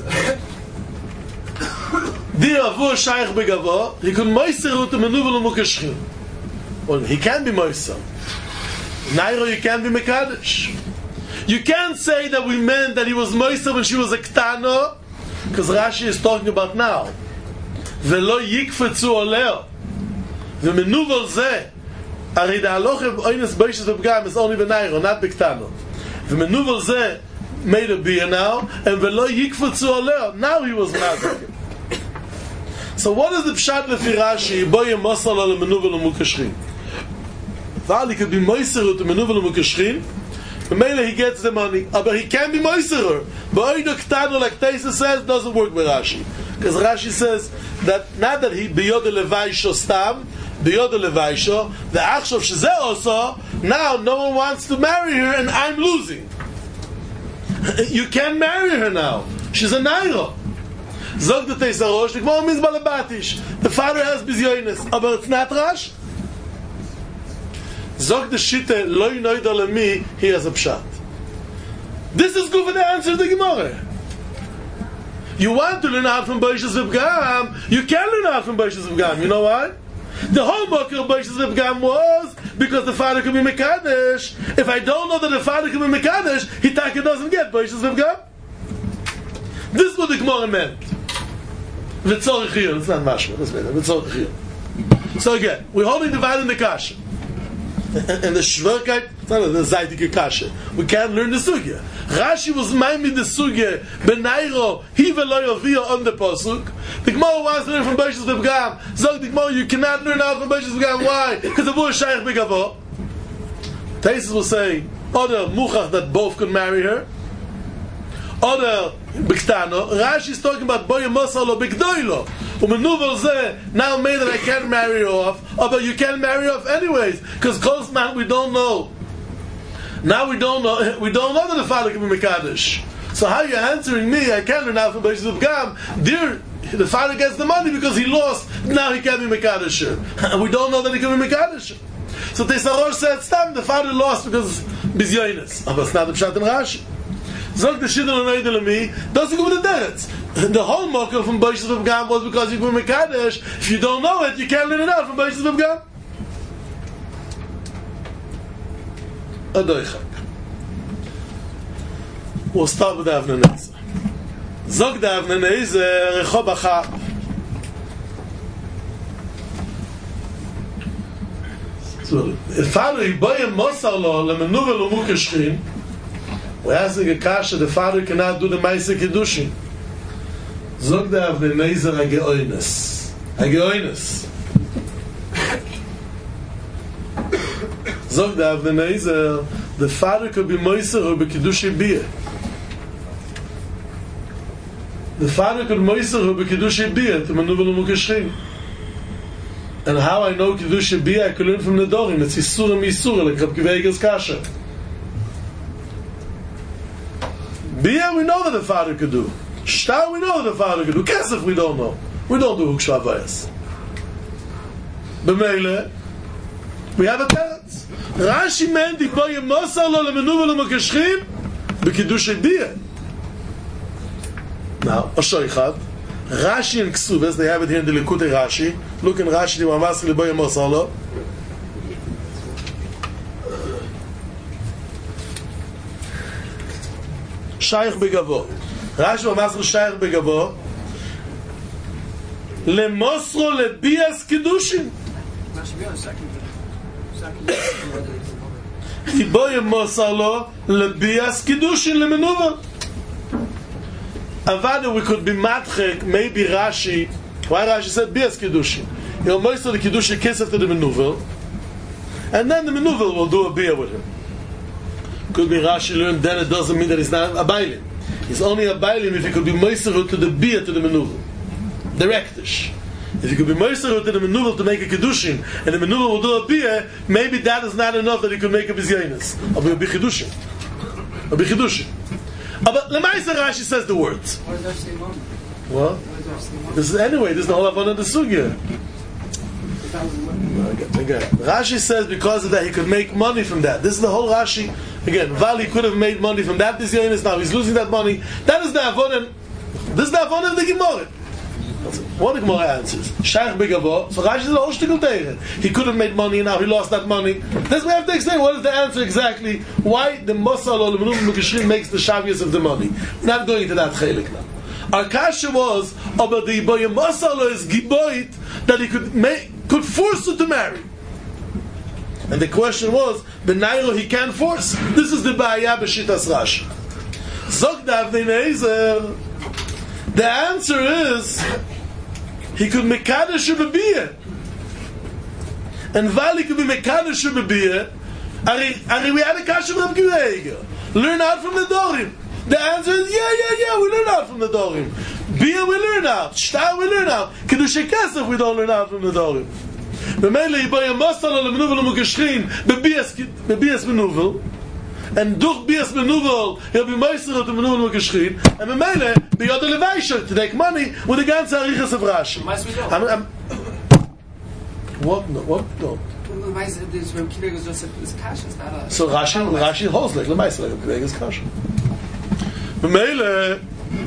Dir Avu Shaykh Begavo, he could Mosar to Menuvel Umukashchim. Well, he can be Mosar. Nairo, you can't be Mekadosh. You can't say that we meant that he was Mosar when she was a Ktano, because Rashi is talking about now. Velo yikfetzu oleo. The Menuvel Zeh. Ari the halacha of Oines Boishas V'Pgam is only B'Nairo, not B'Ktano. The Menuvel Zeh made a beer now, and Velo yikfetzu oleo. Now he was Nazik. So what is the pshat lefi Rashi? Boye Mosar Lo Lemenuvel Umukashchim. Vali could be Mosar to Menuvel Umukashchim. Maybe he gets the money, but he can be Mosar. But Oino Ktano, like Taisa says, doesn't work with Rashi, because Rashi says that not that he biyod levaisho stam, biyod levaisho the achshov shezeh also. Now no one wants to marry her, and I'm losing. You can't marry her now. She's a nairo. Zog the Teisus HaRosh, the Gemara means balabatish. The father has bizyonis, but it's not Rash. Zog the Shite loy noida lemi, he has a pshat. This is good for the answer to the Gemara. You want to learn out from Boishas V'Pgam, you can learn out from Boishas V'Pgam. You know why? The whole book of Boishas V'Pgam was because the father could be Mekadesh. If I don't know that the father could be Mekadesh, Hitaka doesn't get Boishas V'Pgam. This is what the Gemara meant. V'tzorich here, it's not mashma, that's better. V'tzorich here. So again, we're holding the Vayl in the Kasha. And the Shverkeit, it's not the Zaytike Kasha. We can't learn the Sugya. Rashi was maimid the Sugya, Benairo, he v'lo yovia on the Pasuk. The Gemara wants to learn from Boishas V'Pgam. Zog the Gemara, you cannot learn out from Boishas V'Pgam. Why? Because the boy is Shaykh Begavo. Taisus will say, other Muchach that both could marry her. Other B'Ktano. Rashi is talking about Boye Mosar Lo B'Gdoilo. Umenuvel Zeh, now made that I can't marry her off. Oh, but you can't marry her off anyways. Because Kosman, we don't know. Now we don't know that the father can be Mekadosh. So how are you answering me? I can't learn out from Boishas V'Pgam. Dear, the father gets the money because he lost. Now he can't be Mekadosh. And we don't know that he can be Mekadosh. So Teisus HaRosh said, "Stam, the father lost because bizyonis." But it's not the pshat in Rashi. Zog the Shidduch L'noida L'mi doesn't go with the derets. The whole mocker from Boishas V'Pgam was because you can be Mekadosh. If you don't know it, you can't learn it out from Boishas V'Pgam. We'll start with the Avnei Nezer. Zog the Avnei Nezer Rechob Achab. So, if father Yiboye Mosar Lo Lemenuvel Umukashchim, we're asking a kasha, the father cannot do the Maaseh Kiddushin. Zog the Avnei Nezer HaGeoines. HaGeoines. Zog the Avnei Nezer, the father could be Mosar or be Kiddushi Biyah. The father could Mosar or be Kiddushi Biyah to Menuvel Umukashchim. And how I know Kiddushi Biyah, I could learn from the Dorim. It's Yisura Misura, like Rab Kiva Eiger's kasha. Biyah, we know that the father could do. Shtar, we know that the father could do. Kesef, we don't know. We don't do Huksha Avayas. B'meile, we have a teretz. Rashi meant Yiboye Mosar Lo Lemenuvel Umukashchim b'Kiddushi Biyah. Now, a shoichad. Rashi and Ksubas, they have it here in the Likutei Rashi. Look in Rashi, the Mamas Liboyim Osalo. Shaykh Begavo. Rashi Mamas Shaykh Begavo. Lemosro lebias Kedushin. Liboyim Osalo lebias Kedushin lemenuva. Avada, we could be matchek, maybe Rashi. Why Rashi said bias kiddushin? He'll most of the kiddushin kiss after the menuvel, and then the menuvel will do a beer with him. Could be Rashi learned. Then it doesn't mean that he's not a bailim. He's only a bailim if he could be moiser to the beer to the menuvel, directish. If he could be moiser to the menuvel to make a kiddushin, and the menuvel will do a beer, maybe that is not enough that he could make a bizyanis. Or be kiddushin. Or be kiddushin. But Lemaisa Rashi says the words. What? This is anyway. This is the whole Avon of the Sugya. Again, Rashi says because of that he could make money from that. This is the whole Rashi. Again, Vali could have made money from that. This Yonis now he's losing that money. That is the Avon. This is the Avon of the Gemara. What the Gemara answers? Shaykh Begavo. So Rashi says, "Oh, shtickle tegen." He could have made money and now he lost that money. This we have to explain. What is the answer exactly? Why the Mosal or the Menuvim Mukashrim makes the Shavias of the money? We're not going into that chelik now. Our kasha was about the Iboyim Mosal is Giboit that he could force her to marry. And the question was, Benairo he can't force. This is the Ba'aya B'Shitas Rashi. Zog Davnei Nezer. The answer is he could mekadesh bebiyah, and while he could be mekadesh bebiyah, Ari we had a kasha from Geiger. Learn out from the Dorim. The answer is yeah. We learn out from the Dorim. Biyah we learn out. Shtar we learn out. Kedushay Kesef we don't learn out from the Dorim. B'meile Yibayim Mosal or Lemenuvel Mukashrin bebiyas menuvel. And durch bias menuvel, he'll be meister of the menuvel mukashrin, and b'meile, b'yod levaisher, to take money with the ganze arichas of Rashi. What? No. So Rashi holds like lemeiser, like a kivegas kasha. B'meile,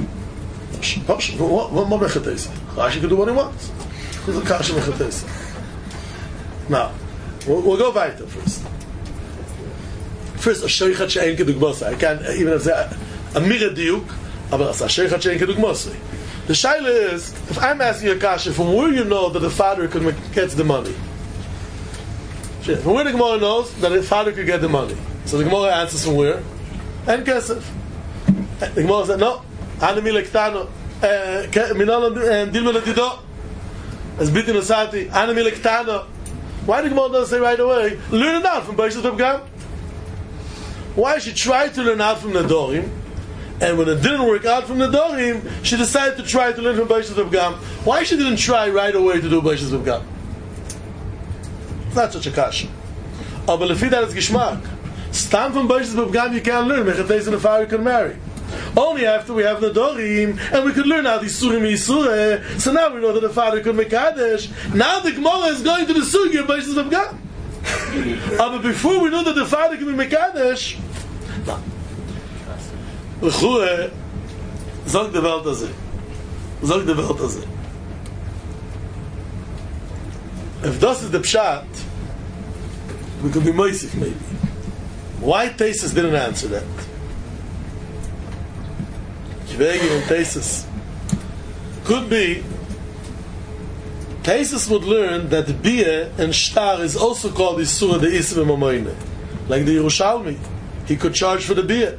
what more mechatesa? Rashi can do what he wants. Who's a kasha mechatesa? Now, we'll go weiter first. First, a sheikhat she'en kedugmosai. I can't even say a mira diuk, but a sheikhat she'en kedugmosai. The shaila is, if I'm asking a kasha, from where you know that the father could get the money? From where the Gemara knows that the father could get the money? So the Gemara answers from where? En kesef. The Gemara said, no. Anami lektano. Minalo dilma letido. As bitin osati. Anami lektano. Why the Gemara doesn't say right away? Learn it out from Beishas B'Gam. Why she tried to learn out from the Dorim, and when it didn't work out from the Dorim, she decided to try to learn from Beishas B'Gam. Why she didn't try right away to do Beishas B'Gam? It's not such a kasha. But lefi that is gishmak. Stam from Beishas B'Gam you can't learn. Mechateis in the fire you can marry. Only after we have the Dorim, and we could learn how the Surim Yisure. So now we know that the father could make Kadesh. Now the Gemara is going to the Sugi of Beishas B'Gam. But before we know that the father can be Mekadesh, L'chure, Zog the Welt azeh. If this is the Pshat, we could be Moisif maybe. Why Tesis didn't answer that? Kivegi and Tesis. Could be Tesis would learn that Biyah and Shtar is also called Isura the Isra Mamoyne. Like the Yerushalmi. He could charge for the Biyah.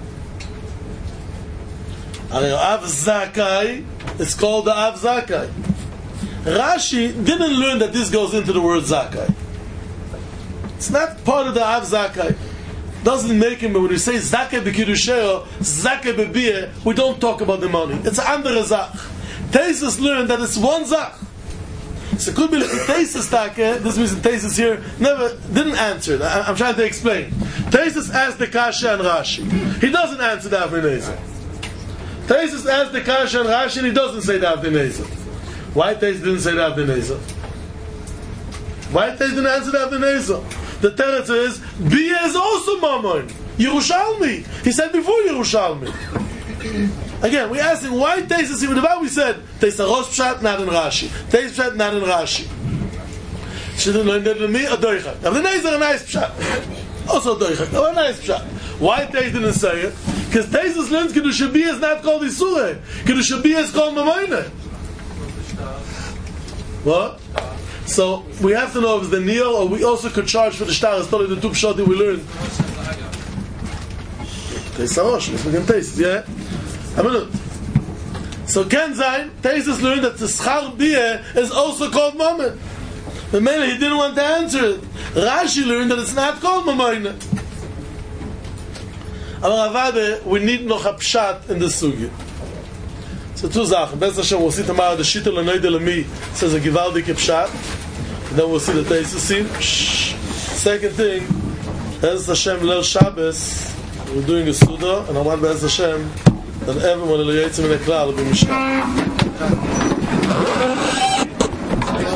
Av Zakai is called the Av Zakai. Rashi didn't learn that this goes into the word Zakai. It's not part of the Av Zakai. Doesn't make him, but when you say Zakai B'Kirusheo, Zakai B'Biyah, we don't talk about the money. It's under Zach. Tesis learned that it's one Zach. So it could be like Tesis Take, this means Tesis here didn't answer it. I'm trying to explain. Tesis asked the Kasha and Rashi. He doesn't answer the Avnei Nezer. Tesis asked the Kasha and Rashi and he doesn't say the Avnei Nezer. Why Tesis didn't say the Avnei Nezer? Why Tesis didn't answer the Avnei Nezer? The teretz is Biyah is also Mammon. Yerushalmi. He said before Yerushalmi. Again, we're asking why Taisus even about we said Taisus Rosh Pshat not in Rashi, Taisus Pshat not in Rashi. She didn't learn that to me a doichak. Now the Nezer a nice Pshat, also a doichak, a nice Pshat. Why Taisus didn't say it? Because Taisus learns Kiddush Habiyah is not called Isureh. Kiddush Habiyah is called Mamoineh. What? So we have to know if it's the Neil or we also could charge for the Shtar. It's probably the two Pshat that we learned. Taisus Rosh, let's begin Taisus, yeah? A minute. So Ken Zayn, Taisus learned that the Schar Biyah is also called Mammon. But maybe he didn't want to answer it. Rashi learned that it's not called Mamoineh. Aber Avade, we need noch a Pshat in the Sugi. So two Sachen. Best Hashem, we'll see tomorrow the Shittel Anoide Lemi says a Givaldike Pshat. And then we'll see the Taisus scene. Second thing, Best Hashem Leil Shabbos, we're doing a Suda, and I want Best Hashem that everyone will be Yetzim in a Klal will be Mishkan.